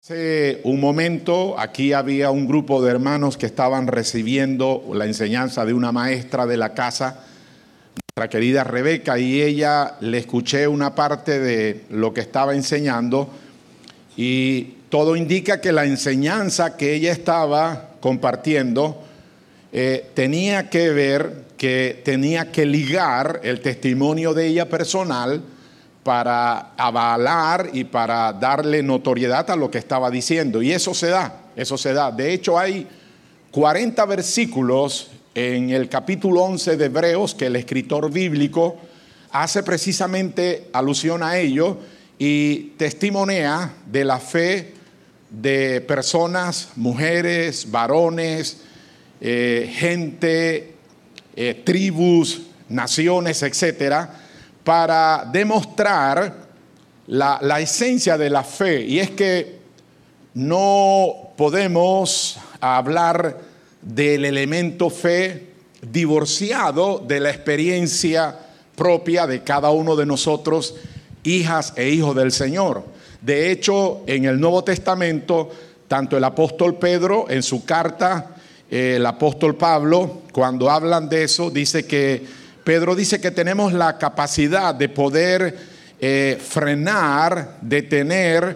Hace un momento aquí había un grupo de hermanos que estaban recibiendo la enseñanza de una maestra de la casa, nuestra querida Rebeca, y ella le escuché una parte de lo que estaba enseñando y todo indica que la enseñanza que ella estaba compartiendo tenía que ver, que tenía que ligar el testimonio de ella personal para avalar y para darle notoriedad a lo que estaba diciendo. Y eso se da. De hecho, hay 40 versículos en el capítulo 11 de Hebreos que el escritor bíblico hace precisamente alusión a ello y testimonea de la fe de personas, mujeres, varones, gente, tribus, naciones, etcétera, para demostrar la esencia de la fe. Y es que no podemos hablar del elemento fe divorciado de la experiencia propia de cada uno de nosotros, hijas e hijos del Señor. De hecho, en el Nuevo Testamento, tanto el apóstol Pedro en su carta, el apóstol Pablo, cuando hablan de eso, Pedro dice que tenemos la capacidad de poder frenar, detener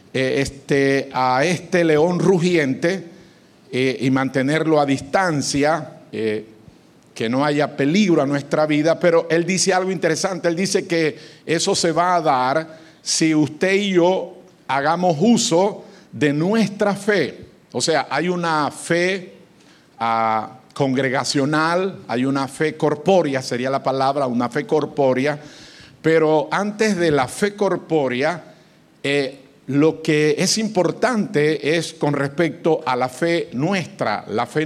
a este león rugiente y mantenerlo a distancia, que no haya peligro a nuestra vida. Pero él dice algo interesante, él dice que eso se va a dar si usted y yo hagamos uso de nuestra fe. O sea, hay una fe congregacional, hay una fe corpórea, sería la palabra, una fe corpórea, pero antes de la fe corpórea, lo que es importante es con respecto a la fe nuestra,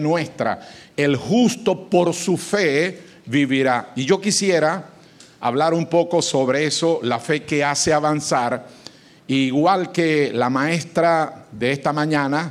el justo por su fe vivirá. Y yo quisiera hablar un poco sobre eso, la fe que hace avanzar, igual que la maestra de esta mañana,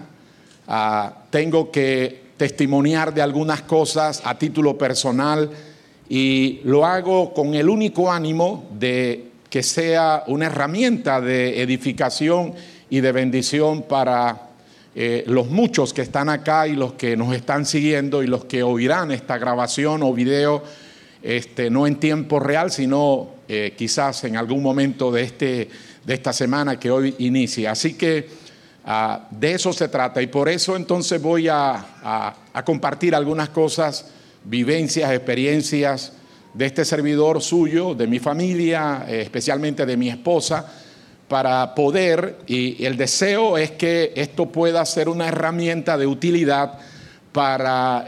tengo que testimoniar de algunas cosas a título personal y lo hago con el único ánimo de que sea una herramienta de edificación y de bendición para los muchos que están acá y los que nos están siguiendo y los que oirán esta grabación o video no en tiempo real, sino quizás en algún momento de esta semana que hoy inicia. Así que de eso se trata, y por eso entonces voy a compartir algunas cosas, vivencias, experiencias de este servidor suyo, de mi familia, especialmente de mi esposa, para poder, y el deseo es que esto pueda ser una herramienta de utilidad para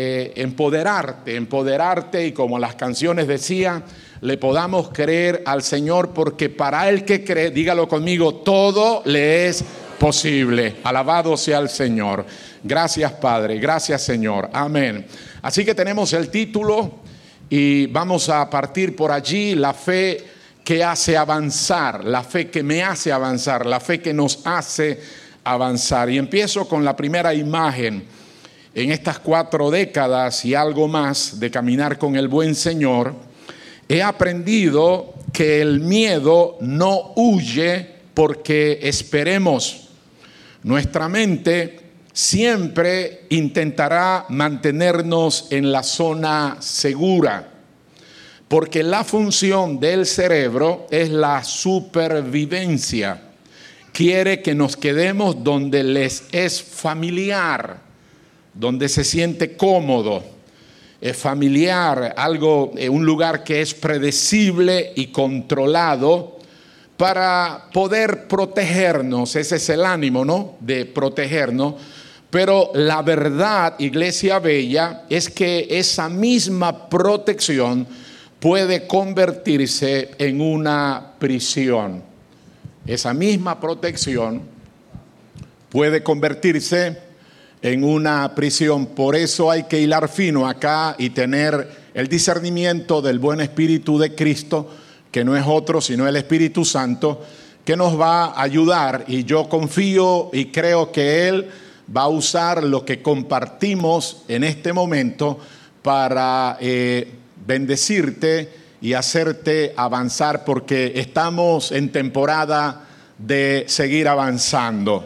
empoderarte, y como las canciones decían, le podamos creer al Señor, porque para el que cree, dígalo conmigo, todo le es posible. Alabado sea el Señor. Gracias, Padre. Gracias, Señor. Amén. Así que tenemos el título y vamos a partir por allí. La fe que hace avanzar, la fe que me hace avanzar, la fe que nos hace avanzar. Y empiezo con la primera imagen. En estas 4 décadas y algo más de caminar con el buen Señor, he aprendido que el miedo no huye porque esperemos. Nuestra mente siempre intentará mantenernos en la zona segura, porque la función del cerebro es la supervivencia. Quiere que nos quedemos donde les es familiar, donde se siente cómodo, familiar, un lugar que es predecible y controlado, para poder protegernos. Ese es el ánimo, ¿no? De protegernos. Pero la verdad, iglesia bella, es que esa misma protección puede convertirse en una prisión. Esa misma protección puede convertirse en una prisión. Por eso hay que hilar fino acá y tener el discernimiento del buen Espíritu de Cristo, que no es otro sino el Espíritu Santo, que nos va a ayudar, y yo confío y creo que Él va a usar lo que compartimos en este momento para bendecirte y hacerte avanzar, porque estamos en temporada de seguir avanzando.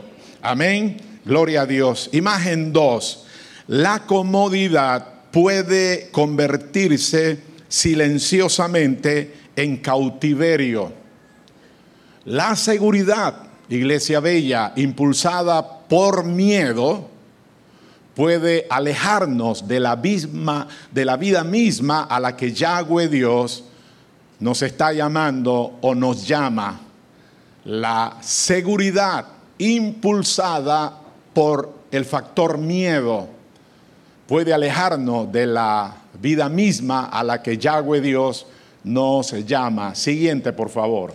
Amén. Gloria a Dios. Imagen 2. La comodidad puede convertirse silenciosamente en cautiverio. La seguridad, iglesia bella, impulsada por miedo, puede alejarnos de la vida misma a la que Yahweh Dios nos está llamando o nos llama. La seguridad impulsada por el factor miedo puede alejarnos de la vida misma a la que Yahweh Dios nos llama. Siguiente, por favor.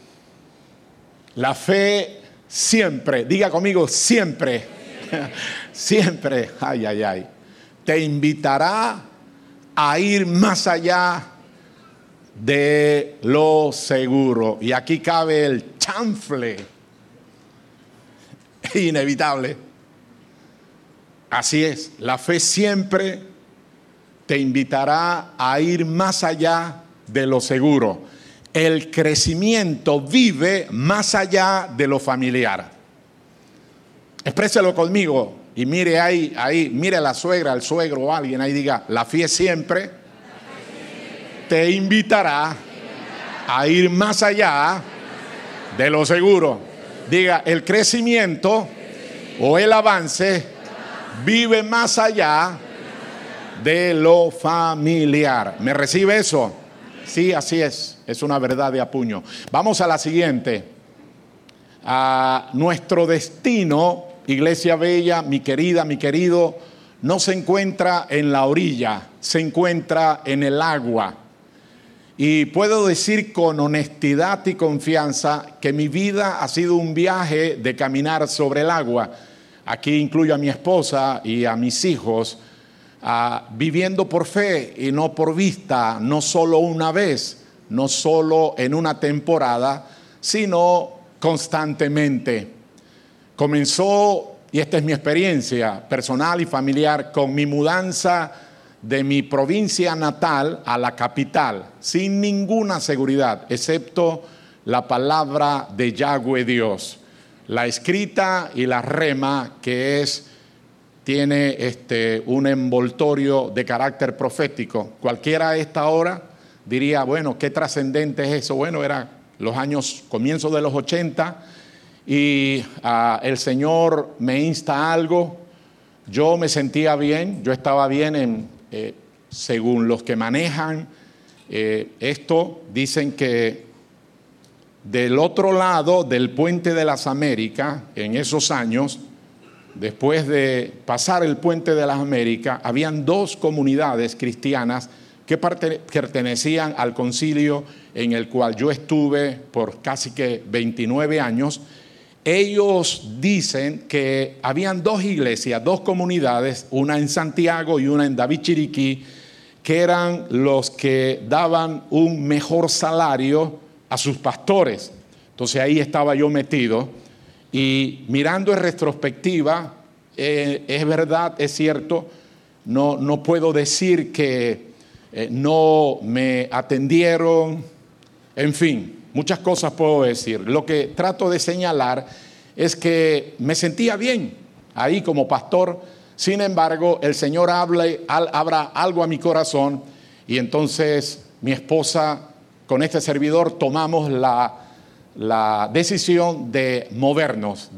La fe siempre, diga conmigo, siempre, siempre, te invitará a ir más allá de lo seguro. Y aquí cabe el chanfle. Es inevitable. Así es, la fe siempre te invitará a ir más allá de lo seguro. El crecimiento vive más allá de lo familiar. Expréselo conmigo y mire ahí, mire a la suegra, al suegro o alguien ahí, diga, la fe siempre te invitará a ir más allá de lo seguro. Diga, el crecimiento o el avance vive más allá de lo familiar. ¿Me recibe eso? Sí, así es. Es una verdad de apuño. Vamos a la siguiente. Nuestro destino, iglesia bella, mi querida, mi querido, no se encuentra en la orilla, se encuentra en el agua. Y puedo decir con honestidad y confianza que mi vida ha sido un viaje de caminar sobre el agua. Aquí incluyo a mi esposa y a mis hijos, viviendo por fe y no por vista, no solo una vez, no solo en una temporada, sino constantemente. Comenzó, y esta es mi experiencia personal y familiar, con mi mudanza de mi provincia natal a la capital, sin ninguna seguridad, excepto la palabra de Yahweh Dios, la escrita y la rema, que tiene un envoltorio de carácter profético. Cualquiera a esta hora diría, bueno, qué trascendente es eso. Bueno, era los años, comienzos de los 80, y el Señor me insta a algo. Yo me sentía bien, yo estaba bien según los que manejan esto, dicen que del otro lado del Puente de las Américas, en esos años, después de pasar el Puente de las Américas, habían dos comunidades cristianas que pertenecían al concilio en el cual yo estuve por casi que 29 años. Ellos dicen que habían dos iglesias, dos comunidades, una en Santiago y una en David Chiriquí, que eran los que daban un mejor salario a sus pastores. Entonces ahí estaba yo metido y mirando en retrospectiva, es verdad, es cierto, no puedo decir que no me atendieron, en fin, muchas cosas puedo decir. Lo que trato de señalar es que me sentía bien ahí como pastor. Sin embargo, el Señor abra algo a mi corazón y entonces mi esposa con este servidor tomamos la decisión de movernos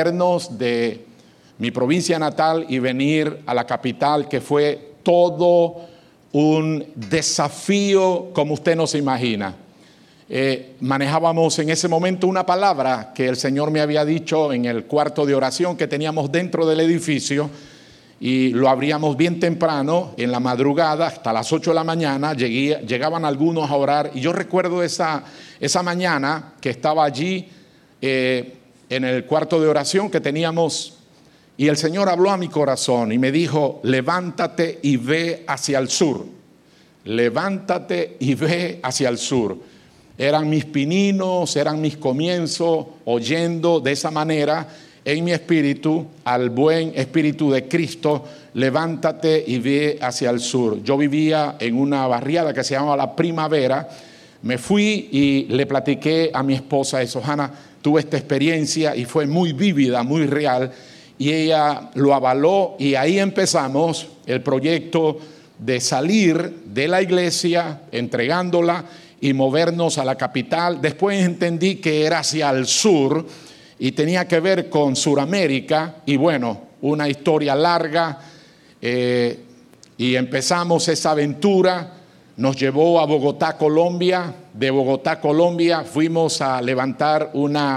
de mi provincia natal y venir a la capital, que fue todo un desafío como usted no se imagina. Manejábamos en ese momento una palabra que el Señor me había dicho en el cuarto de oración que teníamos dentro del edificio, y lo abríamos bien temprano, en la madrugada, hasta las 8 de la mañana, llegaban algunos a orar, y yo recuerdo esa mañana que estaba allí en el cuarto de oración que teníamos, y el Señor habló a mi corazón y me dijo, levántate y ve hacia el sur, levántate y ve hacia el sur. Eran mis pininos, eran mis comienzos, oyendo de esa manera en mi espíritu al buen espíritu de Cristo, levántate y ve hacia el sur. Yo vivía en una barriada que se llamaba La Primavera. Me fui y le platiqué a mi esposa eso. Hanna, tuve esta experiencia y fue muy vívida, muy real, y ella lo avaló y ahí empezamos el proyecto de salir de la iglesia, entregándola y movernos a la capital. Después entendí que era hacia el sur y tenía que ver con Suramérica, y bueno, una historia larga, y empezamos esa aventura. Nos llevó a Bogotá, Colombia. De Bogotá, Colombia, fuimos a levantar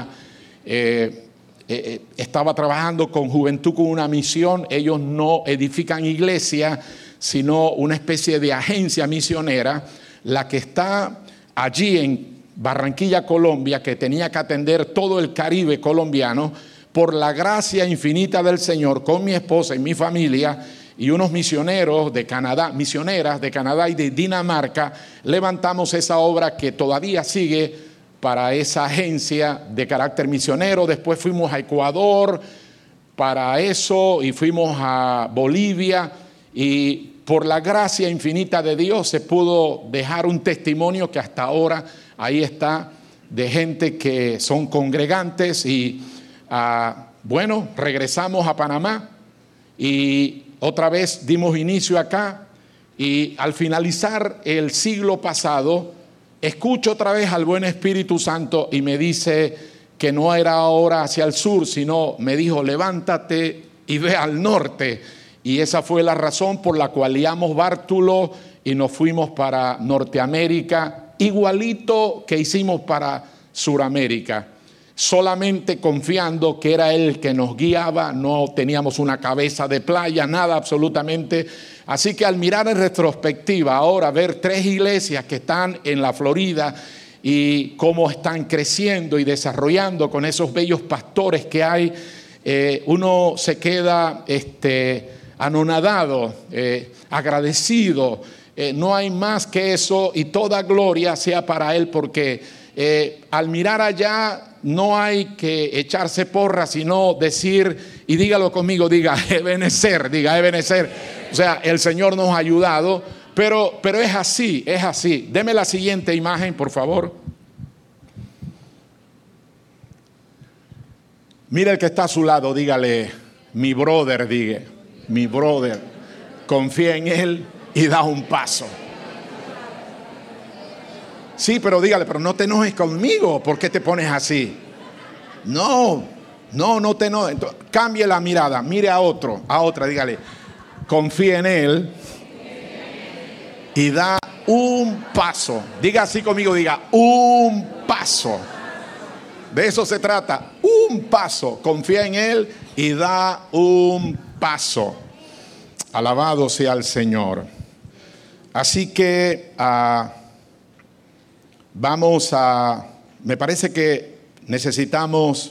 estaba trabajando con Juventud con una misión. Ellos no edifican iglesia, sino una especie de agencia misionera, la que está allí en Barranquilla, Colombia, que tenía que atender todo el Caribe colombiano. Por la gracia infinita del Señor, con mi esposa y mi familia y unos misioneros de Canadá, misioneras de Canadá y de Dinamarca, levantamos esa obra que todavía sigue para esa agencia de carácter misionero. Después fuimos a Ecuador para eso y fuimos a Bolivia, y por la gracia infinita de Dios se pudo dejar un testimonio que hasta ahora ahí está, de gente que son congregantes. Y bueno, regresamos a Panamá y otra vez dimos inicio acá, y al finalizar el siglo pasado escucho otra vez al buen Espíritu Santo y me dice que no era ahora hacia el sur, sino me dijo: levántate y ve al norte. Y esa fue la razón por la cual liamos bártulo y nos fuimos para Norteamérica, igualito que hicimos para Suramérica, solamente confiando que era Él que nos guiaba. No teníamos una cabeza de playa, nada absolutamente. Así que al mirar en retrospectiva ahora, ver 3 iglesias que están en la Florida y cómo están creciendo y desarrollando con esos bellos pastores que hay, uno se queda anonadado, agradecido. No hay más que eso, y toda gloria sea para Él, porque al mirar allá no hay que echarse porras, sino decir, y dígalo conmigo, diga Ebenezer, diga Ebenezer. O sea, el Señor nos ha ayudado, pero es así, es así. Deme la siguiente imagen, por favor. Mira el que está a su lado, dígale: mi brother, diga, mi brother, confía en Él y da un paso. Sí, pero dígale: pero no te enojes conmigo, ¿por qué te pones así? No te enojes. Entonces, cambie la mirada, mire a otra, dígale: confía en Él y da un paso. Diga así conmigo, diga: un paso. De eso se trata, un paso. Confía en Él y da un paso. Alabado sea el Señor. Así que me parece que necesitamos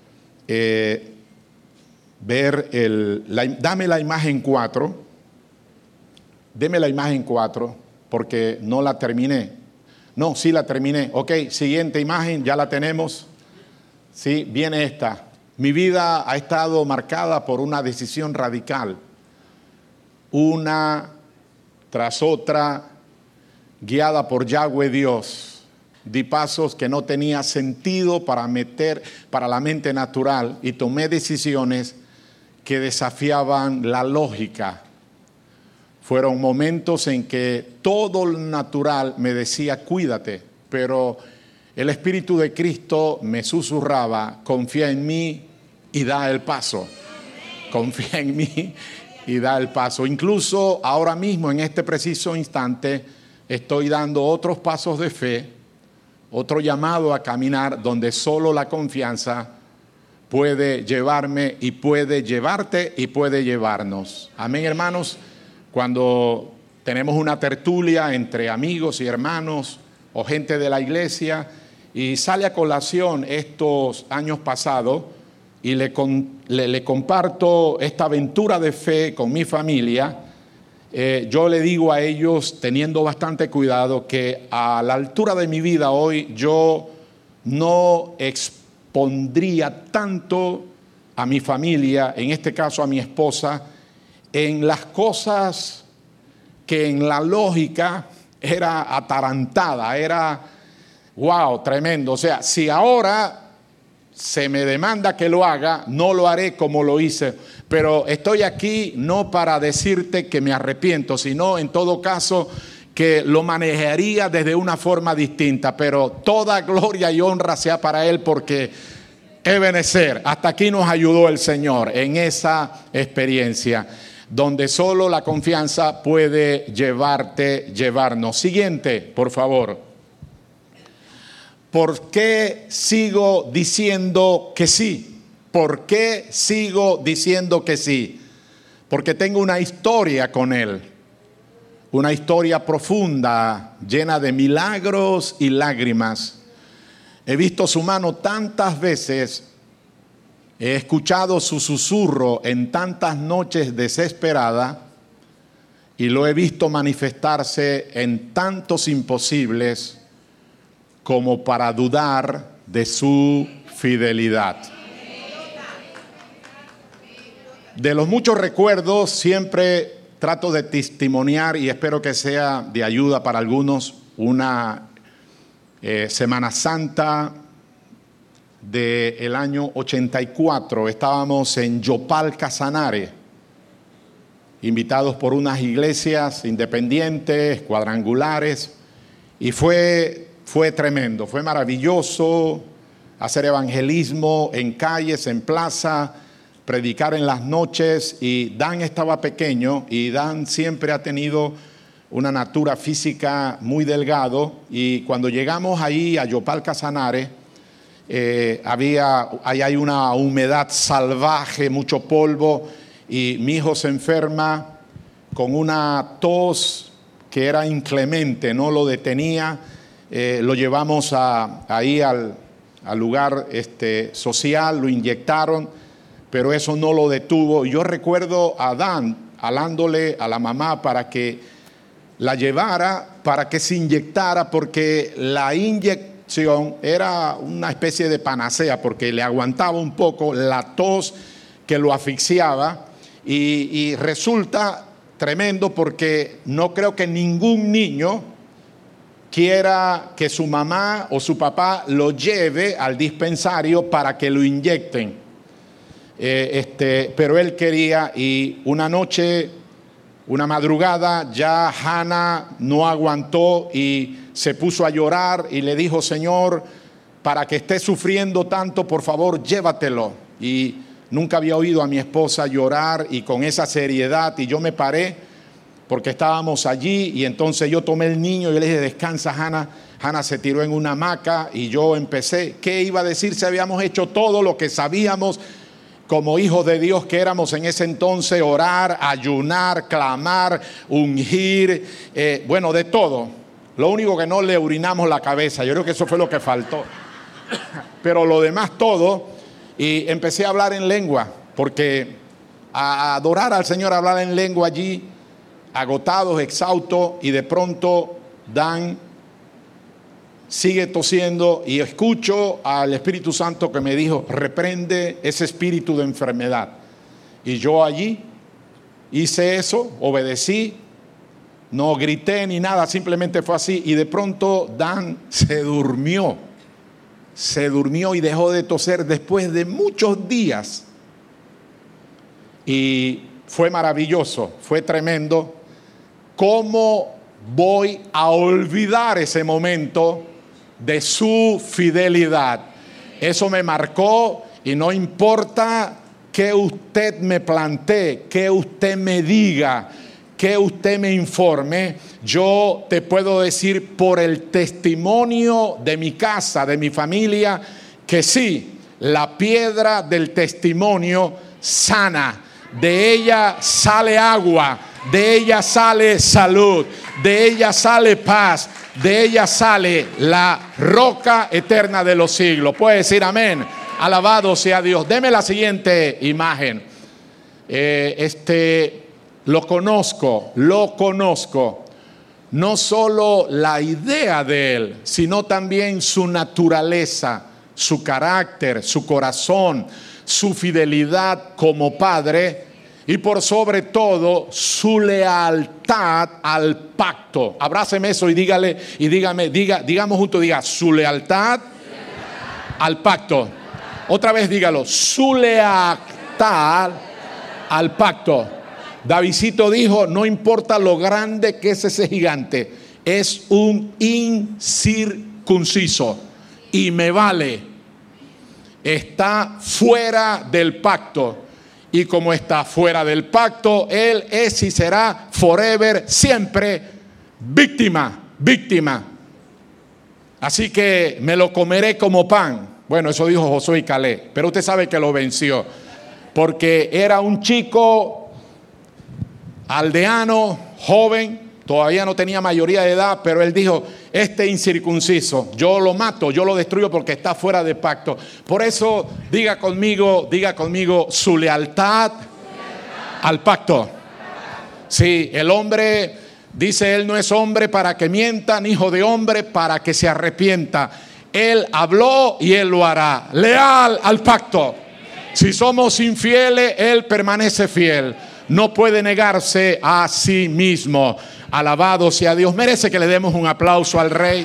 ver dame la imagen 4. Deme la imagen 4, porque no la terminé. No, sí la terminé. Ok, siguiente imagen, ya la tenemos. Sí, viene esta. Mi vida ha estado marcada por una decisión radical, una tras otra, guiada por Yahweh Dios. Di pasos que no tenía sentido para la mente natural, y tomé decisiones que desafiaban la lógica. Fueron momentos en que todo lo natural me decía: cuídate, pero el Espíritu de Cristo me susurraba: confía en mí y da el paso. Confía en mí y da el paso. Incluso ahora mismo, en este preciso instante, estoy dando otros pasos de fe, otro llamado a caminar donde solo la confianza puede llevarme y puede llevarte y puede llevarnos. Amén, hermanos. Cuando tenemos una tertulia entre amigos y hermanos o gente de la iglesia y sale a colación estos años pasados, y le comparto esta aventura de fe con mi familia, yo le digo a ellos, teniendo bastante cuidado, que a la altura de mi vida hoy yo no expondría tanto a mi familia, en este caso a mi esposa, en las cosas que en la lógica era atarantada, era wow, tremendo. O sea, si ahora se me demanda que lo haga, no lo haré como lo hice. Pero estoy aquí no para decirte que me arrepiento, sino en todo caso que lo manejaría desde una forma distinta. Pero toda gloria y honra sea para Él, porque Ebenezer, hasta aquí nos ayudó el Señor en esa experiencia, donde solo la confianza puede llevarnos. Siguiente, por favor. ¿Por qué sigo diciendo que sí? ¿Por qué sigo diciendo que sí? Porque tengo una historia con Él. Una historia profunda, llena de milagros y lágrimas. He visto su mano tantas veces. He escuchado su susurro en tantas noches desesperadas. Y lo he visto manifestarse en tantos imposibles como para dudar de su fidelidad. De los muchos recuerdos, siempre trato de testimoniar, y espero que sea de ayuda para algunos, una Semana Santa del año 84. Estábamos en Yopal, Casanare, invitados por unas iglesias independientes, cuadrangulares, y fue tremendo, fue maravilloso hacer evangelismo en calles, en plaza, predicar en las noches. Y Dan estaba pequeño, y Dan siempre ha tenido una natura física muy delgado, y cuando llegamos ahí a Yopal, Casanare, ahí hay una humedad salvaje, mucho polvo, y mi hijo se enferma con una tos que era inclemente, no lo detenía. Lo llevamos ahí al lugar social, lo inyectaron, pero eso no lo detuvo. Yo recuerdo a Dan hablándole a la mamá para que la llevara, para que se inyectara, porque la inyección era una especie de panacea, porque le aguantaba un poco la tos que lo asfixiaba. Y resulta tremendo, porque no creo que ningún niño quiera que su mamá o su papá lo lleve al dispensario para que lo inyecten. Pero él quería, y una noche, una madrugada, ya Hannah no aguantó y se puso a llorar y le dijo: Señor, para que esté sufriendo tanto, por favor, llévatelo. Y nunca había oído a mi esposa llorar y con esa seriedad, y yo me paré porque estábamos allí, y entonces yo tomé el niño y le dije: descansa, Hannah. Hannah se tiró en una hamaca y yo empecé. ¿Qué iba a decir si habíamos hecho todo lo que sabíamos como hijos de Dios que éramos en ese entonces? Orar, ayunar, clamar, ungir, bueno, de todo. Lo único que no le urinamos la cabeza, yo creo que eso fue lo que faltó. Pero lo demás todo, y empecé a hablar en lengua, porque a adorar al Señor, a hablar en lengua allí, agotados, exhaustos, y de pronto Dan sigue tosiendo y escucho al Espíritu Santo que me dijo: reprende ese espíritu de enfermedad. Y yo allí hice eso, obedecí, no grité ni nada, simplemente fue así. Y de pronto Dan se durmió y dejó de toser después de muchos días. Y fue maravilloso, fue tremendo. ¿Cómo voy a olvidar ese momento de su fidelidad? Eso me marcó, y no importa que usted me plantee, que usted me diga, que usted me informe, yo te puedo decir por el testimonio de mi casa, de mi familia, que sí, la piedra del testimonio sana. De ella sale agua, de ella sale salud, de ella sale paz, de ella sale la roca eterna de los siglos. Puede decir amén. Alabado sea Dios. Deme la siguiente imagen. Lo conozco. No solo la idea de él, sino también su naturaleza, su carácter, su corazón, su fidelidad como padre, y por sobre todo su lealtad al pacto. Abráceme eso y digamos juntos, diga: su lealtad al pacto. Otra vez dígalo, su lealtad al pacto. Davidcito dijo, no importa lo grande que es ese gigante, es un incircunciso y me vale. Está fuera del pacto. Y como está fuera del pacto, él es y será forever, siempre víctima. Así que me lo comeré como pan. Bueno, eso dijo Josué y Caleb, pero usted sabe que lo venció, porque era un chico aldeano, joven, todavía no tenía mayoría de edad, pero él dijo, este incircunciso, yo lo mato, yo lo destruyo porque está fuera de pacto. Por eso diga conmigo, su lealtad al pacto. Sí, el hombre, dice él, no es hombre para que mienta, ni hijo de hombre para que se arrepienta. Él habló y él lo hará. Leal al pacto. Si somos infieles, él permanece fiel. No puede negarse a sí mismo. Alabado sea Dios. Merece que le demos un aplauso al Rey.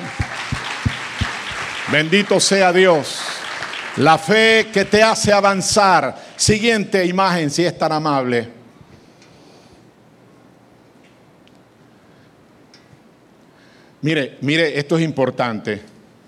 Bendito sea Dios. La fe que te hace avanzar. Siguiente imagen, si es tan amable. Mire, esto es importante.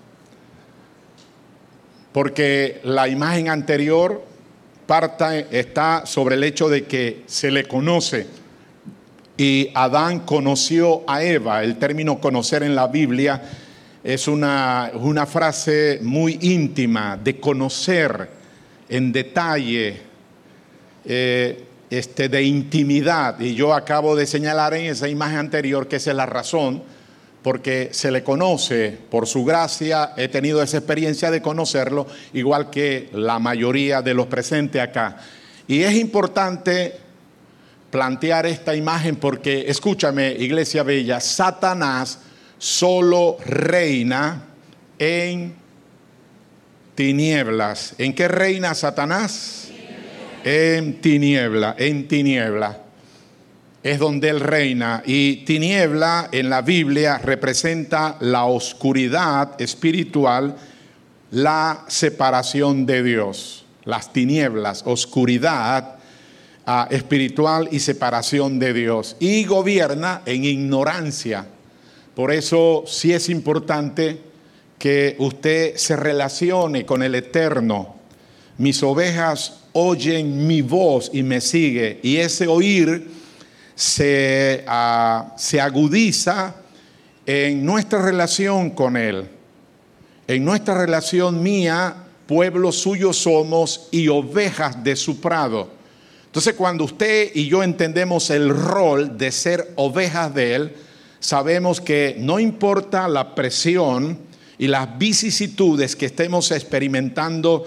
Porque la imagen anterior está sobre el hecho de que se le conoce. Y Adán conoció a Eva. El término conocer en la Biblia es una frase muy íntima, de conocer en detalle, de intimidad. Y yo acabo de señalar en esa imagen anterior que esa es la razón, porque se le conoce por su gracia. He tenido esa experiencia de conocerlo, igual que la mayoría de los presentes acá. Y es importante plantear esta imagen porque, escúchame, iglesia bella, Satanás solo reina en tinieblas. ¿En qué reina Satanás? En tiniebla. Es donde él reina. Y tiniebla en la Biblia representa la oscuridad espiritual, la separación de Dios. Las tinieblas, oscuridad espiritual y separación de Dios. Y gobierna en ignorancia. Por eso sí es importante que usted se relacione con el Eterno. Mis ovejas oyen mi voz y me sigue. Y ese oír se agudiza en nuestra relación con Él. En nuestra relación mía, pueblo suyo somos y ovejas de su prado. Entonces, cuando usted y yo entendemos el rol de ser ovejas de Él, sabemos que no importa la presión y las vicisitudes que estemos experimentando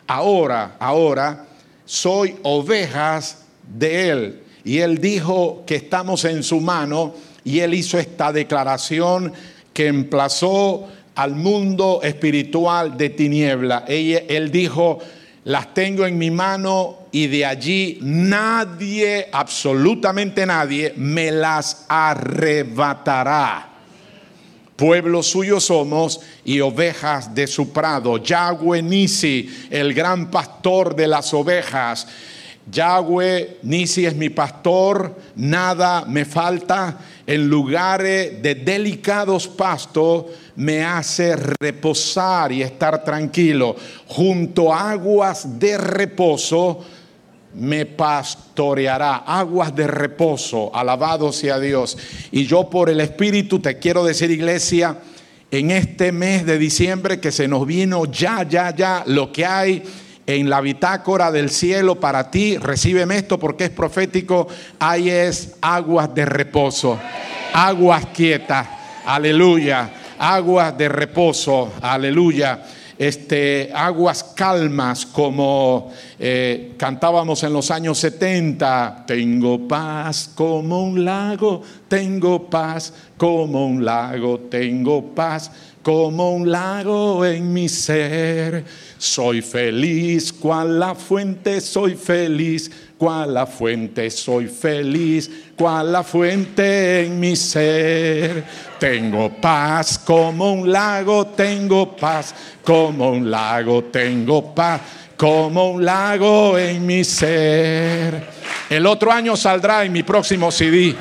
ahora, soy ovejas de Él. Y Él dijo que estamos en su mano y Él hizo esta declaración que emplazó al mundo espiritual de tiniebla. Él dijo, las tengo en mi mano y de allí nadie, absolutamente nadie, me las arrebatará. Pueblo suyo somos y ovejas de su prado. Yahweh Nisi, el gran pastor de las ovejas. Yahweh Nisi es mi pastor, nada me falta. En lugares de delicados pastos me hace reposar y estar tranquilo. Junto a aguas de reposo me pastoreará. Aguas de reposo, alabado sea Dios. Y yo por el Espíritu te quiero decir, iglesia, en este mes de diciembre que se nos vino ya lo que hay en la bitácora del cielo para ti, recíbeme esto porque es profético. Ahí es aguas de reposo, aguas quietas, aleluya, aguas de reposo, aleluya. Aguas calmas, como cantábamos en los años 70. Tengo paz como un lago, tengo paz como un lago, tengo paz como un lago en mi ser. Soy feliz, cual la fuente, soy feliz, cual la fuente, soy feliz, cual la fuente en mi ser. Tengo paz como un lago, tengo paz como un lago, tengo paz como un lago en mi ser. El otro año saldrá en mi próximo CD.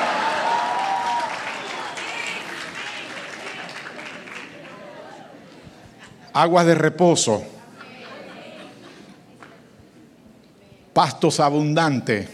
Aguas de reposo, pastos abundantes.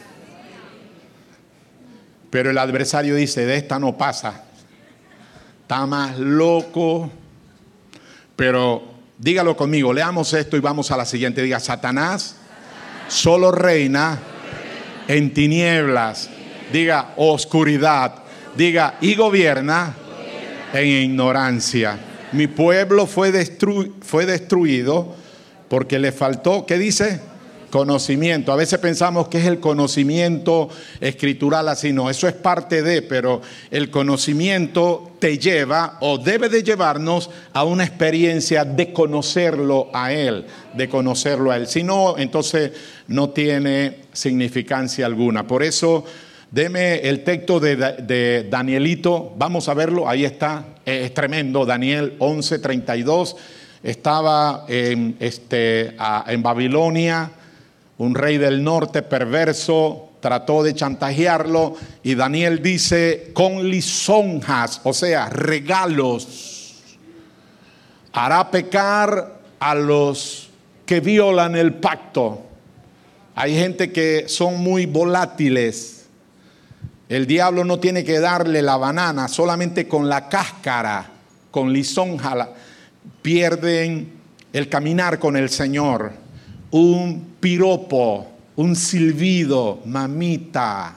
Pero el adversario dice, de esta no pasa. Está más loco. Pero dígalo conmigo, leamos esto y vamos a la siguiente. Diga, Satanás solo reina en tinieblas. Diga, oscuridad. Diga, y gobierna en ignorancia. Mi pueblo fue destruido porque le faltó, ¿qué dice? Conocimiento. A veces pensamos que es el conocimiento escritural, así no, eso es parte de, pero el conocimiento te lleva o debe de llevarnos a una experiencia de conocerlo a Él, Si no, entonces no tiene significancia alguna. Por eso, deme el texto de Danielito, vamos a verlo, ahí está, es tremendo, Daniel 11:32, estaba en Babilonia. Un rey del norte perverso trató de chantajearlo y Daniel dice, con lisonjas, o sea, regalos, hará pecar a los que violan el pacto. Hay gente que son muy volátiles. El diablo no tiene que darle la banana, solamente con la cáscara, con lisonja, pierden el caminar con el Señor. Un piropo, un silbido, mamita.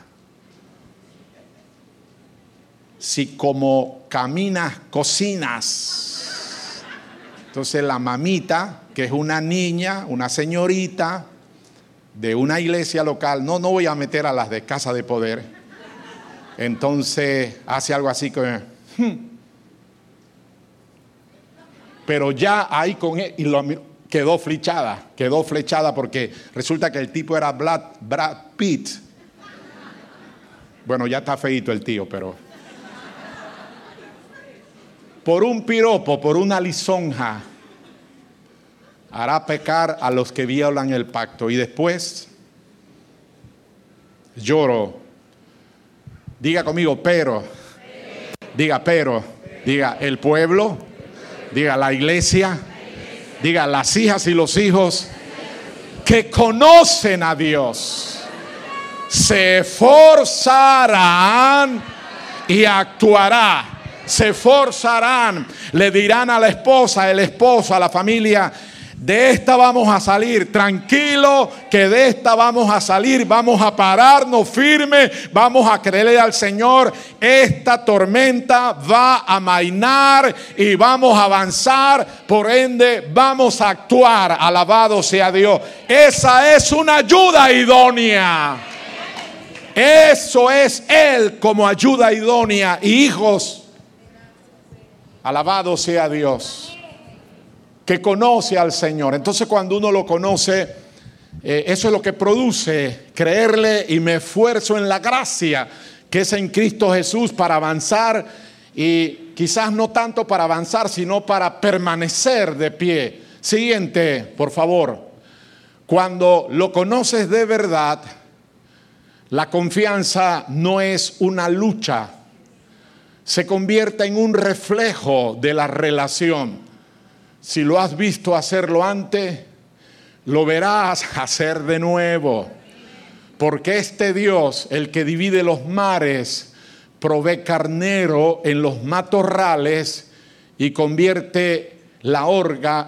Si como caminas, cocinas. Entonces la mamita, que es una niña, una señorita de una iglesia local, no voy a meter a las de Casa de Poder. Entonces hace algo así que... Pero ya ahí con él, y lo quedó flechada porque resulta que el tipo era Brad Pitt. Bueno, ya está feíto el tío, pero por un piropo, por una lisonja, hará pecar a los que violan el pacto. Y después lloro. Diga conmigo, pero. Diga, pero. Diga, el pueblo. Diga, la iglesia. Diga, las hijas y los hijos que conocen a Dios se esforzarán y actuará. Se esforzarán, le dirán a la esposa, el esposo, a la familia, de esta vamos a salir, tranquilo, que de esta vamos a salir, vamos a pararnos firme, vamos a creerle al Señor, esta tormenta va a amainar y vamos a avanzar, por ende vamos a actuar, alabado sea Dios. Esa es una ayuda idónea. Eso es Él como ayuda idónea. Y hijos, alabado sea Dios, que conoce al Señor. Entonces cuando uno lo conoce, eso es lo que produce creerle y me esfuerzo en la gracia que es en Cristo Jesús para avanzar, y quizás no tanto para avanzar sino para permanecer de pie. Siguiente, por favor. Cuando lo conoces de verdad, la confianza no es una lucha, se convierte en un reflejo de la relación. Si lo has visto hacerlo antes, lo verás hacer de nuevo. Porque este Dios, el que divide los mares, provee carnero en los matorrales y convierte la horca,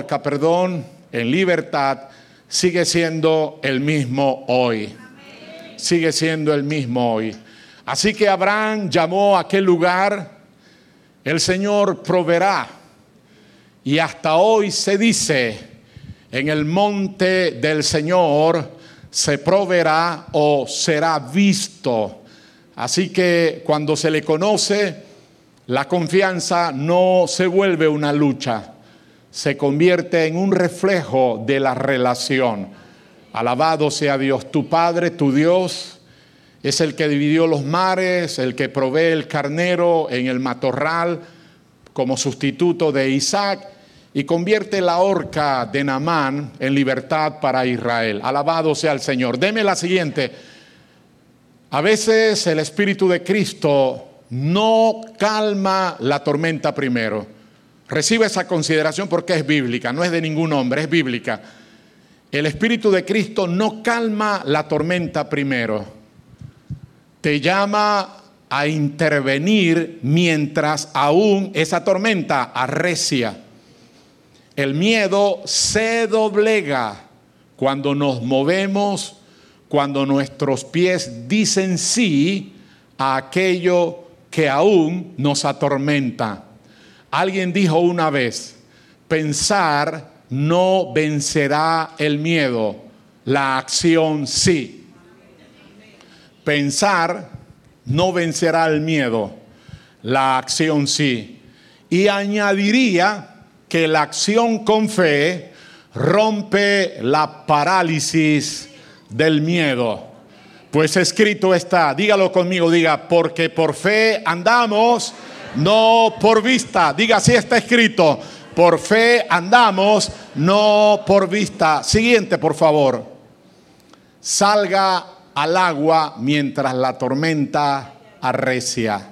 en libertad, sigue siendo el mismo hoy. Sigue siendo el mismo hoy. Así que Abraham llamó a aquel lugar, el Señor proveerá. Y hasta hoy se dice, en el monte del Señor se proveerá o será visto. Así que cuando se le conoce, la confianza no se vuelve una lucha, se convierte en un reflejo de la relación. Alabado sea Dios, tu Padre, tu Dios, es el que dividió los mares, el que provee el carnero en el matorral como sustituto de Isaac, y convierte la horca de Naamán en libertad para Israel. Alabado sea el Señor. Deme la siguiente. A veces el Espíritu de Cristo no calma la tormenta primero. Recibe esa consideración porque es bíblica, no es de ningún hombre, es bíblica. El Espíritu de Cristo no calma la tormenta primero. Te llama a intervenir mientras aún esa tormenta arrecia. El miedo se doblega cuando nos movemos, cuando nuestros pies dicen sí a aquello que aún nos atormenta. Alguien dijo una vez, pensar no vencerá el miedo, la acción sí. Pensar no vencerá el miedo, la acción sí. Y añadiría que la acción con fe rompe la parálisis del miedo. Pues escrito está, dígalo conmigo, diga, porque por fe andamos, no por vista. Diga, así está escrito, por fe andamos, no por vista. Siguiente, por favor. Salga al agua mientras la tormenta arrecia.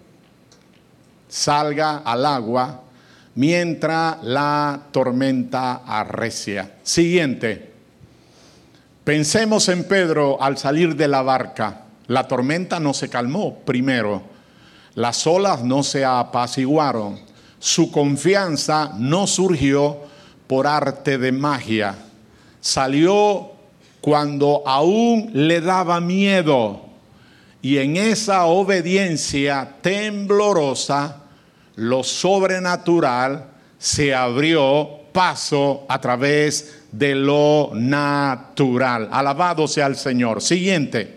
Salga al agua mientras la tormenta arrecia. Siguiente. Pensemos en Pedro al salir de la barca. La tormenta no se calmó primero. Las olas no se apaciguaron. Su confianza no surgió por arte de magia. Salió cuando aún le daba miedo. Y en esa obediencia temblorosa, lo sobrenatural se abrió paso a través de lo natural. Alabado sea el Señor. Siguiente.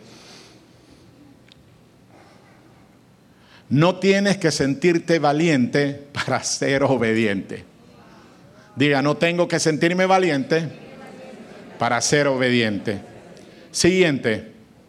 No tienes que sentirte valiente para ser obediente. Diga, no tengo que sentirme valiente para ser obediente. Siguiente.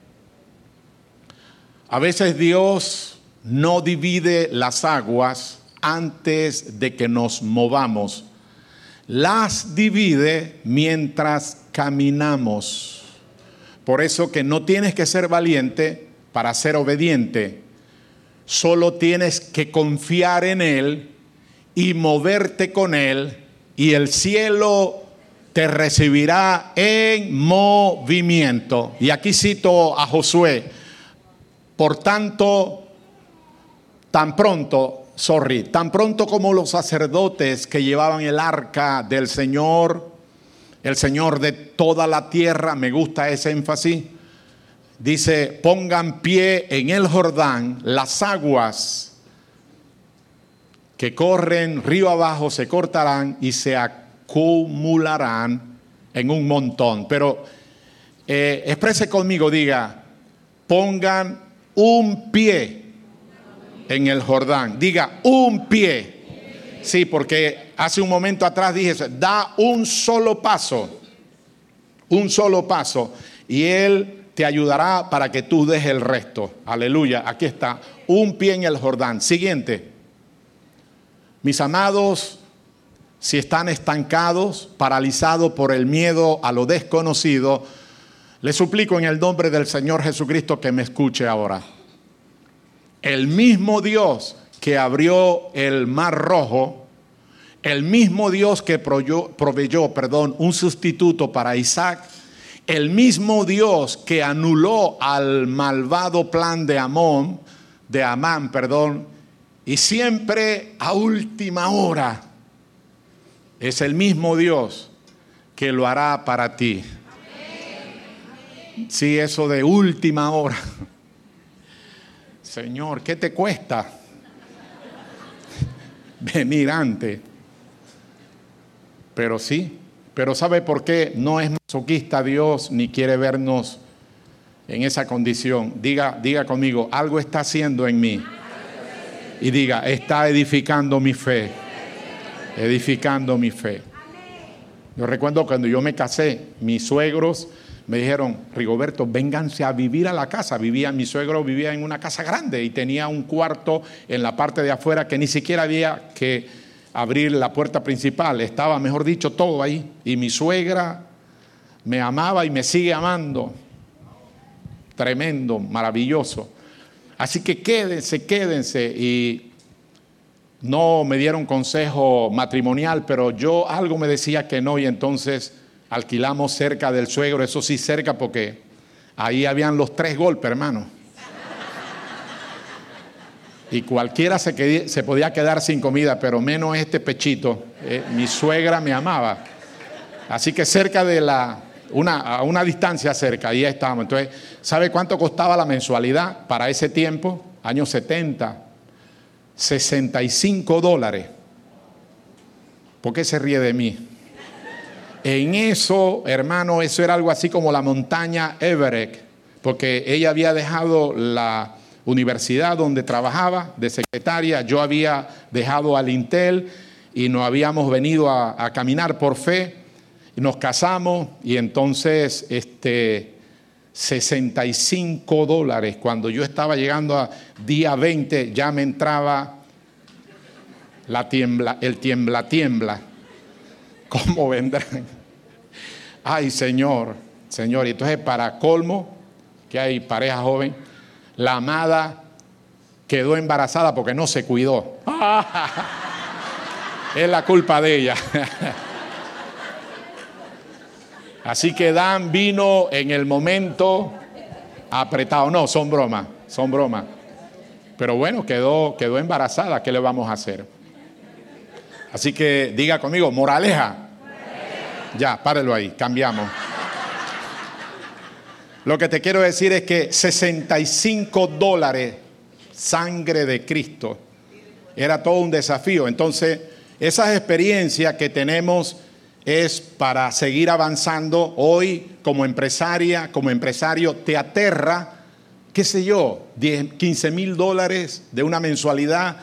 A veces Dios no divide las aguas antes de que nos movamos. Las divide mientras caminamos. Por eso que no tienes que ser valiente para ser obediente. Solo tienes que confiar en Él y moverte con Él, y el cielo te recibirá en movimiento. Y aquí cito a Josué. Por tanto, tan pronto como los sacerdotes que llevaban el arca del Señor, el Señor de toda la tierra, me gusta ese énfasis, dice, pongan pie en el Jordán, las aguas que corren río abajo se cortarán y se acumularán en un montón. Pero exprese conmigo, diga, pongan un pie en el Jordán. Diga, un pie. Sí, porque hace un momento atrás dije, da un solo paso, y Él te ayudará para que tú dejes el resto. Aleluya, aquí está, un pie en el Jordán. Siguiente. Mis amados, si están estancados, paralizados por el miedo a lo desconocido, les suplico en el nombre del Señor Jesucristo que me escuche ahora. El mismo Dios que abrió el Mar Rojo, el mismo Dios que proveyó un sustituto para Isaac, el mismo Dios que anuló al malvado plan de Amán, y siempre a última hora, es el mismo Dios que lo hará para ti. Sí, eso de última hora. Señor, ¿qué te cuesta venir antes? Pero sí, pero ¿sabe por qué no es masoquista Dios ni quiere vernos en esa condición? Diga conmigo, algo está haciendo en mí. Y diga, está edificando mi fe. Edificando mi fe. Yo recuerdo cuando yo me casé, mis suegros me dijeron, Rigoberto, vénganse a vivir a la casa. Mi suegro vivía en una casa grande y tenía un cuarto en la parte de afuera que ni siquiera había que abrir la puerta principal. Estaba, mejor dicho, todo ahí. Y mi suegra me amaba y me sigue amando. Tremendo, maravilloso. Así que quédense. Y no me dieron consejo matrimonial, pero yo algo me decía que no, y entonces alquilamos cerca del suegro, eso sí cerca, porque ahí habían los 3 golpes, hermano. Y cualquiera se podía quedar sin comida, pero menos este pechito. Mi suegra me amaba. Así que cerca de a una distancia cerca, ahí estábamos. Entonces, ¿sabe cuánto costaba la mensualidad para ese tiempo? Años 70. $65. ¿Por qué se ríe de mí? En eso, hermano, eso era algo así como la montaña Everest, porque ella había dejado la universidad donde trabajaba de secretaria, yo había dejado al Intel y nos habíamos venido a caminar por fe, y nos casamos y entonces $65. Cuando yo estaba llegando a día 20 ya me entraba el tiembla. ¿Cómo vendrán? Ay, Señor. Y entonces, para colmo, que hay pareja joven, la amada quedó embarazada porque no se cuidó. Es la culpa de ella. Así que Dan vino en el momento apretado. No, son bromas. Pero bueno, quedó embarazada. ¿Qué le vamos a hacer? Así que diga conmigo, moraleja. Ya, párelo ahí, cambiamos. Lo que te quiero decir es que $65, sangre de Cristo, era todo un desafío. Entonces, esas experiencias que tenemos es para seguir avanzando. Hoy, como empresario, te aterra, qué sé yo, $15,000 de una mensualidad,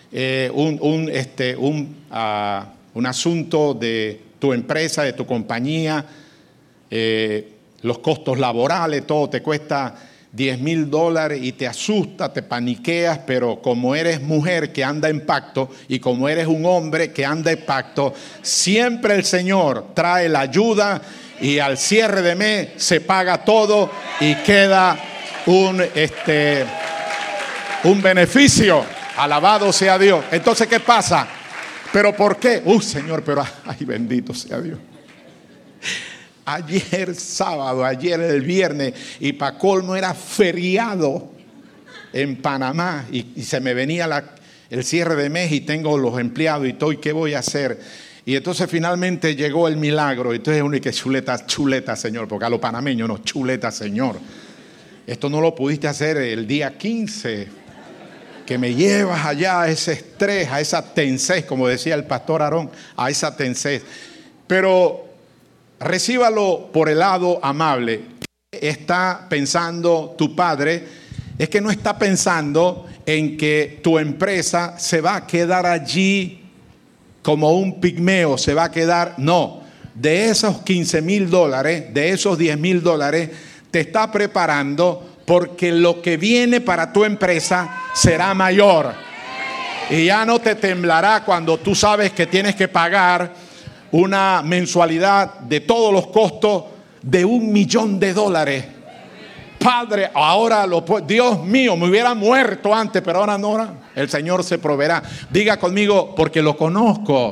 un asunto de tu empresa, de tu compañía, los costos laborales, todo te cuesta $10,000 y te asusta, te paniqueas, pero como eres mujer que anda en pacto y como eres un hombre que anda en pacto, siempre el Señor trae la ayuda y al cierre de mes se paga todo y queda un beneficio. Alabado sea Dios. Entonces, ¿qué pasa? ¿Pero por qué? Señor, pero ay, bendito sea Dios. Ayer sábado, ayer el viernes, y para colmo era feriado en Panamá, y se me venía el cierre de mes y tengo los empleados y todo, ¿y qué voy a hacer? Y entonces finalmente llegó el milagro. Entonces uno dice, chuleta, Señor, porque a los panameños no, chuleta, Señor. Esto no lo pudiste hacer el día 15, que me llevas allá a ese estrés, a esa tensez, como decía el pastor Aarón, a esa tensez. Pero recíbalo por el lado amable. Está pensando tu padre, es que no está pensando en que tu empresa se va a quedar allí como un pigmeo, se va a quedar, no. De esos $15,000, de esos $10,000, te está preparando porque lo que viene para tu empresa será mayor. Y ya no te temblará cuando tú sabes que tienes que pagar una mensualidad de todos los costos de $1,000,000. Padre, ahora Dios mío, me hubiera muerto antes, pero ahora no. El Señor se proveerá. Diga conmigo, porque lo conozco.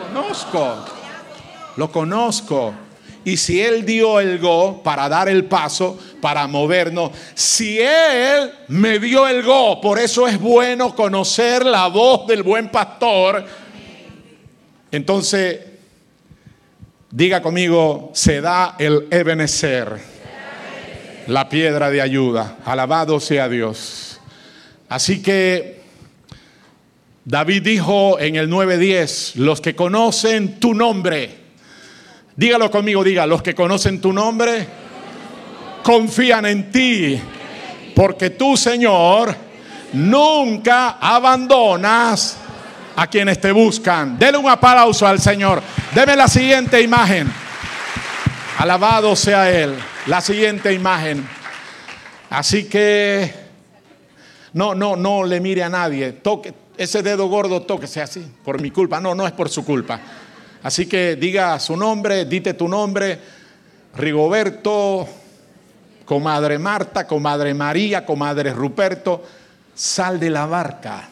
Y si Él dio el go para dar el paso, para movernos, si Él me dio el go, por eso es bueno conocer la voz del buen pastor. Entonces, diga conmigo, se da el Ebenezer, la piedra de ayuda. Alabado sea Dios. Así que David dijo en el 9:10, los que conocen tu nombre, dígalo conmigo, diga, los que conocen tu nombre confían en ti, porque tú, Señor, nunca abandonas a quienes te buscan. Dele un aplauso al Señor. Deme la siguiente imagen. Alabado sea Él. La siguiente imagen. Así que no le mire a nadie. ese dedo gordo tóquese así, por mi culpa. No, no es por su culpa. Así que diga su nombre, dite tu nombre, Rigoberto, comadre Marta, comadre María, comadre Ruperto, sal de la barca.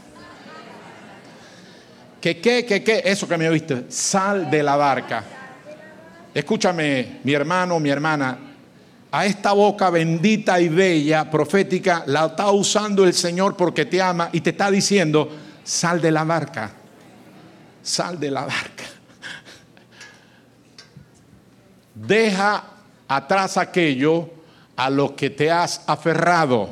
¿Qué? Eso que me oíste, sal de la barca. Escúchame, mi hermano, mi hermana, a esta boca bendita y bella, profética, la está usando el Señor porque te ama y te está diciendo, sal de la barca, sal de la barca. Deja atrás aquello a lo que te has aferrado.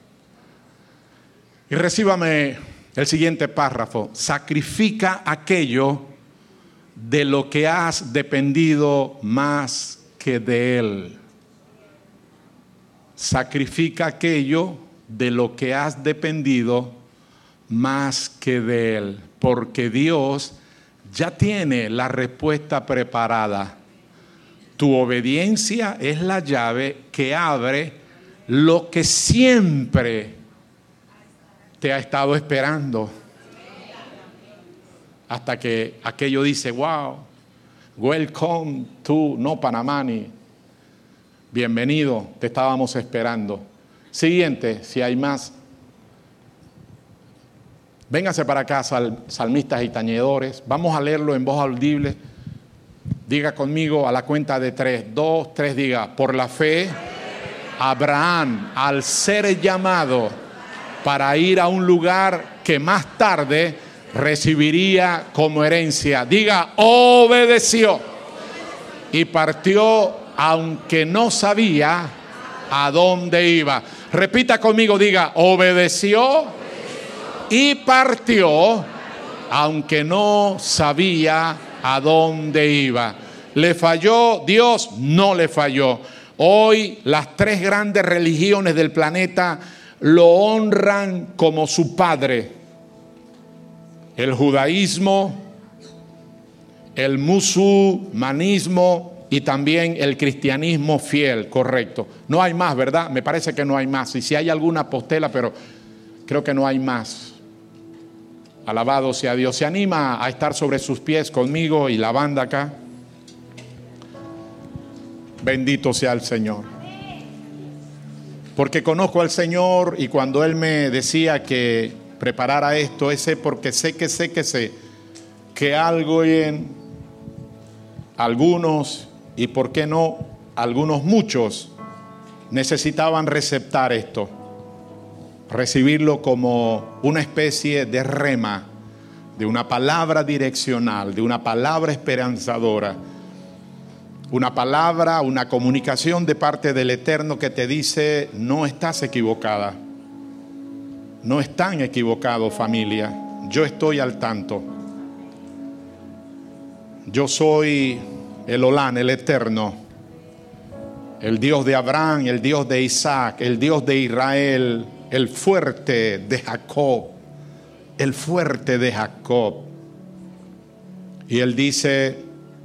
Y recíbame el siguiente párrafo. Sacrifica aquello de lo que has dependido más que de Él. Sacrifica aquello de lo que has dependido más que de Él. Porque Dios ya tiene la respuesta preparada. Tu obediencia es la llave que abre lo que siempre te ha estado esperando. Hasta que aquello dice, wow, welcome to no Panamani. Bienvenido, te estábamos esperando. Siguiente, si hay más. Véngase para acá, salmistas y tañedores. Vamos a leerlo en voz audible. Diga conmigo a la cuenta de 3, 2, 3, diga, por la fe, Abraham, al ser llamado para ir a un lugar que más tarde recibiría como herencia, diga, obedeció y partió aunque no sabía a dónde iba. Repita conmigo, diga, obedeció y partió aunque no sabía a dónde iba. ¿Le falló Dios? No le falló. Hoy las 3 grandes religiones del planeta lo honran como su padre. El judaísmo, el musulmanismo y también el cristianismo fiel, correcto. No hay más, ¿verdad? Me parece que no hay más. Y si hay alguna postela, pero creo que no hay más. Alabado sea Dios. ¿Se anima a estar sobre sus pies conmigo y la banda acá? Bendito sea el Señor. Porque conozco al Señor y cuando Él me decía que preparara esto, ese porque sé que algo en algunos, y por qué no, muchos, necesitaban receptar esto. Recibirlo como una especie de rema, de una palabra direccional, de una palabra esperanzadora, una palabra, una comunicación de parte del Eterno que te dice, no estás equivocada, no están equivocados, familia, yo estoy al tanto. Yo soy el Olán, el Eterno, el Dios de Abraham, el Dios de Isaac, el Dios de Israel, el fuerte de Jacob, el fuerte de Jacob. Y Él dice,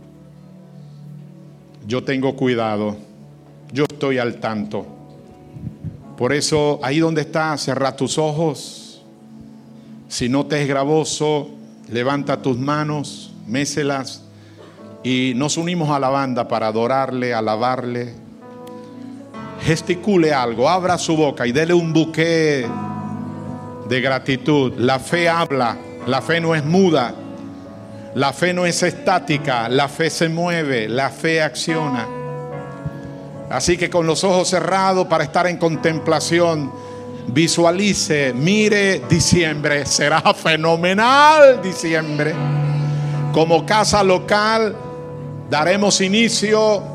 yo tengo cuidado, yo estoy al tanto. Por eso, ahí donde estás, cierra tus ojos. Si no te es gravoso, levanta tus manos, méselas y nos unimos a la banda para adorarle, alabarle. Gesticule algo, abra su boca y dele un buque de gratitud. La fe habla, la fe no es muda, la fe no es estática, la fe se mueve, la fe acciona. Así que con los ojos cerrados para estar en contemplación, visualice, mire diciembre, será fenomenal diciembre. Como casa local daremos inicio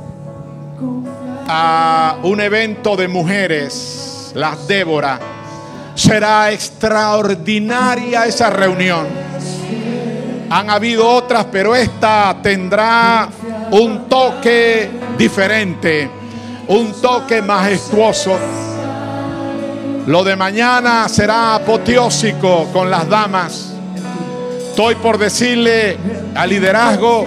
a un evento de mujeres, las Débora. Será extraordinaria esa reunión. Han habido otras, pero esta tendrá un toque diferente, un toque majestuoso. Lo de mañana será apoteósico con las damas. Estoy por decirle al liderazgo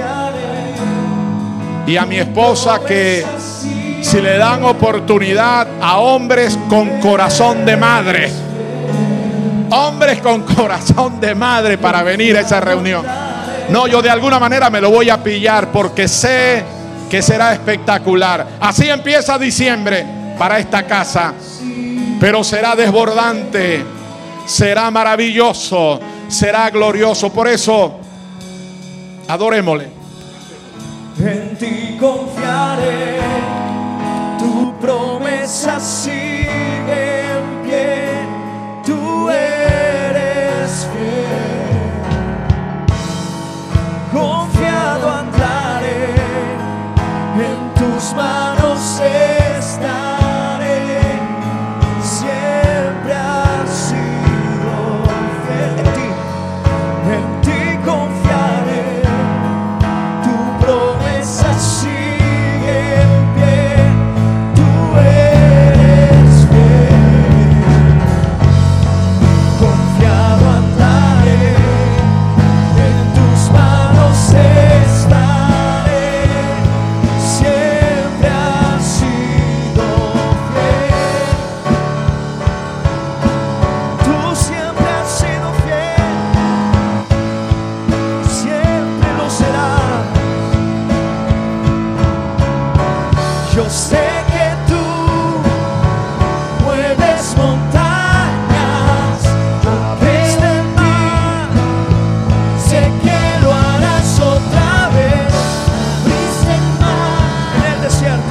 y a mi esposa que si le dan oportunidad a hombres con corazón de madre, Hombres con corazón de madre para venir a esa reunión. No, yo de alguna manera me lo voy a pillar porque sé que será espectacular. Así empieza diciembre para esta casa, pero será desbordante, será maravilloso, será glorioso. Por eso, adorémosle. En ti confiaré, tu promesa sigue en pie, tú eres fiel. Confiado andaré, en tus manos estaré, siempre has sido fiel. En ti confiaré, tu promesa sigue en pie, tú eres fiel. Confiado andaré, en tus manos estaré, siempre has sido fiel. Tú siempre has sido fiel, siempre lo serás. Yo sé que tú mueves montañas, abriste el mar, sé que lo harás otra vez. Abriste el mar en el desierto,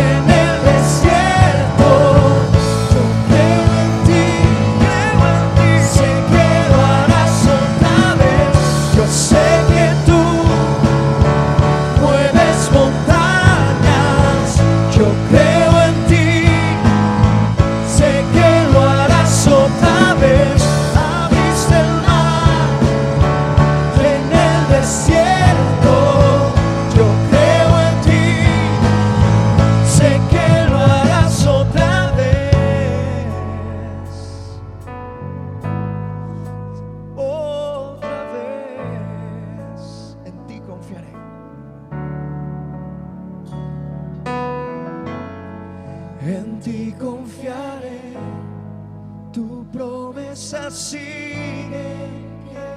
yo creo en ti, sé que lo harás otra vez. Yo sé que tú mueves montañas, yo creo en ti, sé que lo harás otra vez. Abriste el mar en el desierto, yo creo en ti, sé que lo harás otra vez. Otra vez, en ti confiaré. En ti confiaré, tu promesa sigue en pie.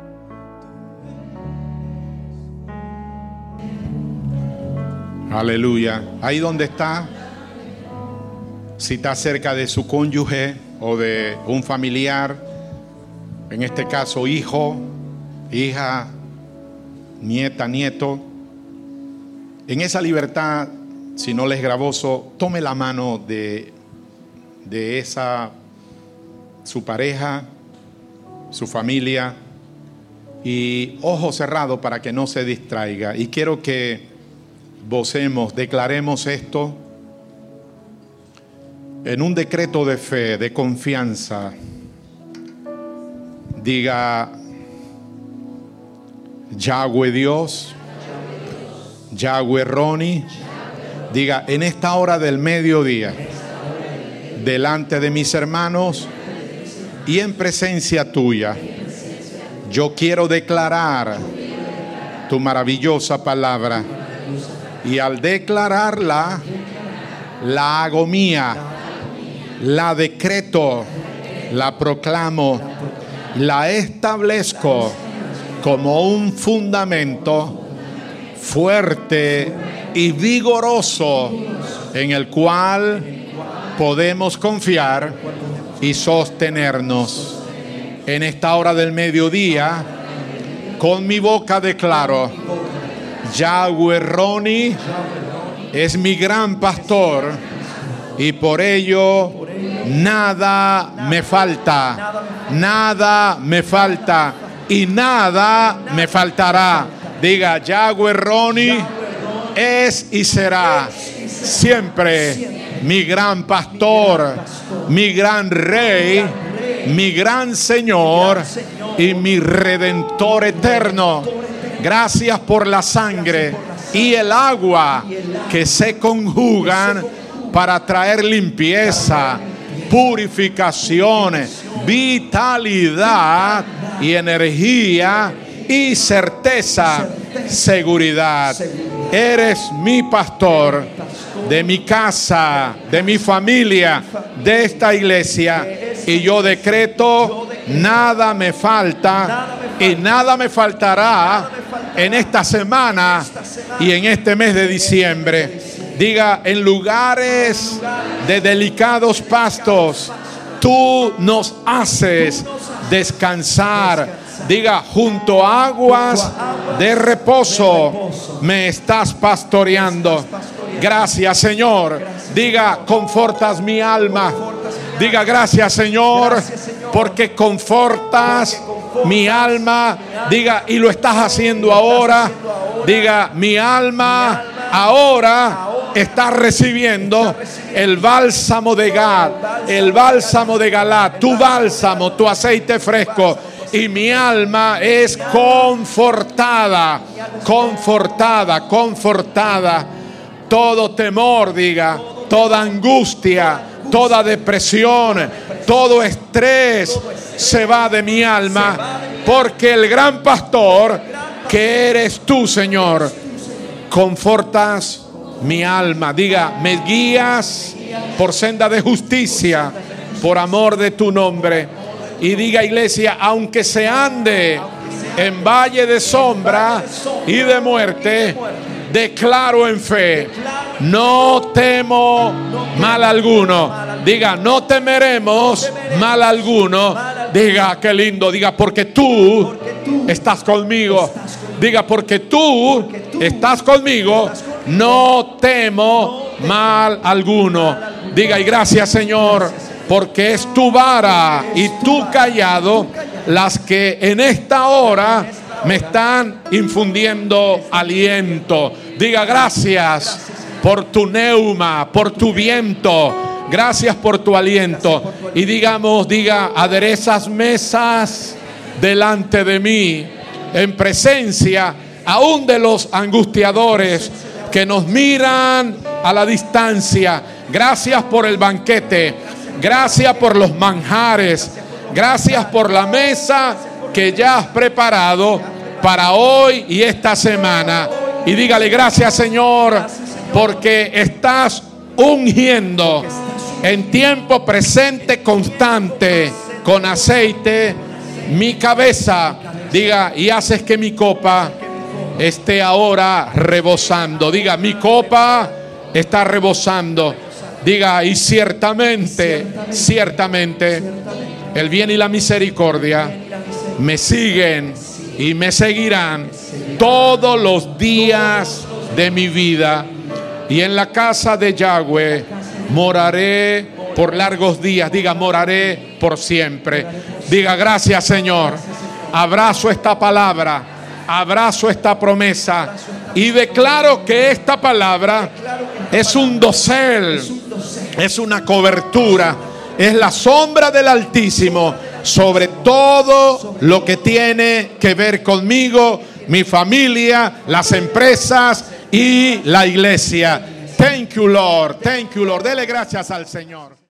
Aleluya. Ahí donde está, si está cerca de su cónyuge o de un familiar, en este caso hijo, hija, nieta, nieto, en esa libertad, si no les es gravoso, tome la mano de esa, su pareja, su familia, y ojo cerrado para que no se distraiga. Y quiero que vocemos, declaremos esto en un decreto de fe, de confianza. Diga: Yahweh Dios, Yahweh Roni. Diga: en esta hora del mediodía, delante de mis hermanos y en presencia tuya, yo quiero declarar tu maravillosa palabra. Y al declararla, la hago mía, la decreto, la proclamo, la establezco como un fundamento fuerte y vigoroso en el cual podemos confiar y sostenernos. En esta hora del mediodía, con mi boca declaro: Yahweh Roni es mi gran pastor y por ello nada me falta, nada me falta y nada me faltará. Diga: Yahweh Roni es y será siempre mi gran pastor, mi gran rey, mi gran Señor y mi Redentor eterno. Gracias por la sangre y el agua que se conjugan para traer limpieza, purificación, vitalidad y energía y certeza, seguridad. Eres mi pastor de mi casa, de mi familia, de esta iglesia, y yo decreto nada me falta y nada me faltará en esta semana y en este mes de diciembre. Diga, en lugares de delicados pastos, tú nos haces descansar. Diga, junto a aguas de reposo me estás pastoreando. Gracias, Señor. Diga, confortas mi alma. Diga, gracias, Señor, porque confortas mi alma. Diga, y lo estás haciendo ahora. Diga, mi alma ahora está recibiendo el bálsamo de Gad, el bálsamo de Galá, tu bálsamo, tu aceite fresco. Y mi alma es confortada, confortada, confortada. Todo temor, diga, toda angustia, toda depresión, todo estrés se va de mi alma, porque el gran pastor que eres tú, Señor, confortas mi alma. Diga, me guías por senda de justicia, por amor de tu nombre. Y diga, iglesia, aunque se ande en valle de sombra y de muerte, declaro en fe, no temo mal alguno. Diga, no temeremos mal alguno. Diga, qué lindo. Diga, porque tú estás conmigo. Diga, porque tú estás conmigo, no temo mal alguno. Diga, y gracias, Señor, porque es tu vara y tu cayado las que en esta hora me están infundiendo aliento. Diga, gracias por tu neuma, por tu viento. Gracias por tu aliento. Y digamos, diga, aderezas mesas delante de mí, en presencia aún de los angustiadores que nos miran a la distancia. Gracias por el banquete. Gracias por los manjares. Gracias por la mesa que ya has preparado para hoy y esta semana. Y dígale, gracias, Señor, porque estás ungiendo en tiempo presente constante con aceite mi cabeza. Diga, y haces que mi copa esté ahora rebosando. Diga, mi copa está rebosando. Diga, y ciertamente el bien y la misericordia me siguen y me seguirán todos los días de mi vida. Y en la casa de Yahweh moraré por largos días. Diga, moraré por siempre. Diga, gracias, Señor. Abrazo esta palabra, abrazo esta promesa y declaro que esta palabra es un dosel, es una cobertura, es la sombra del Altísimo sobre todo lo que tiene que ver conmigo, mi familia, las empresas y la iglesia. Thank you, Lord. Thank you, Lord. Dele gracias al Señor.